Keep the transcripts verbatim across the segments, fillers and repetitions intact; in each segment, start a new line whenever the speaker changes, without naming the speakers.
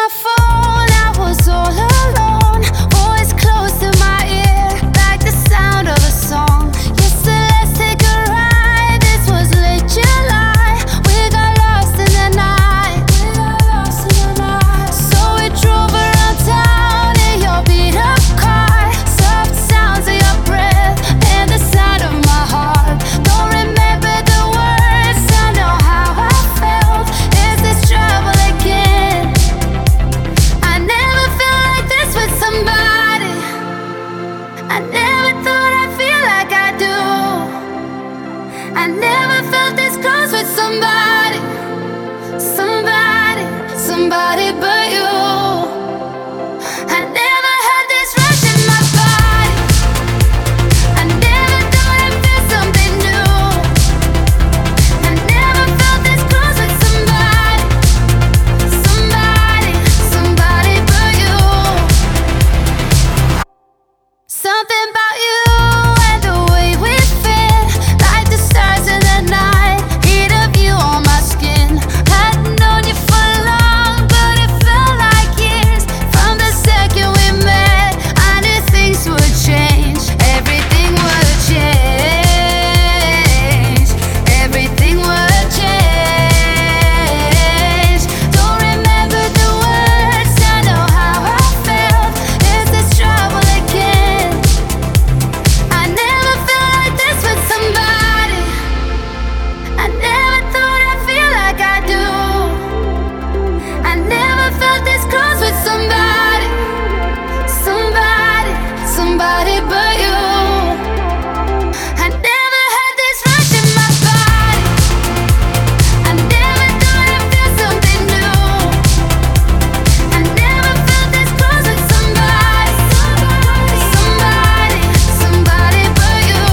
my phone, I was all alone. Voice close to my ear, like the sound of a song. Yes, so let's take a ride. This was late July. We got lost in the night. We got lost in the night. So we drove around town in your beat up car. Soft sounds of your breath and the sound of my heart. Don't remember the words, I know how I felt. Is this trouble again? I never felt like this with somebody. I never thought I'd feel like I do. I never felt this close with somebody. Somebody, somebody but you. I never had this rush in my body. I never thought I'd feel something new. I never felt this close with somebody. Somebody, somebody but you. Something about you and the way we fit, like the stars in the night, heat of you on my skin. Hadn't known you for long, but it felt like years. From the second we met, I knew things would change. Everything would change. Everything would change. Don't remember the words, I know how I felt. Is this trouble again? I never felt like this with somebody. I never thought I'd feel like I do. I never felt this close with somebody. Somebody, somebody but you. I never had this rush in my body. I never thought I'd feel something new. I never felt this close with somebody. Somebody, somebody but you.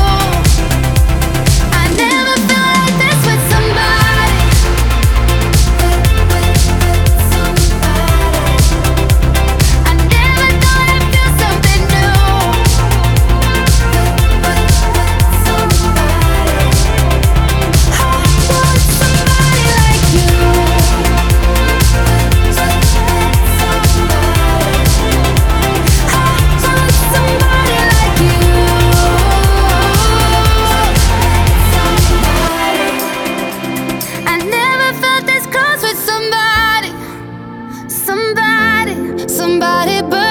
I never felt like this with somebody. I never thought I'd feel something new. I want somebody like you. I want somebody like you. I never felt this close with somebody. Somebody, somebody but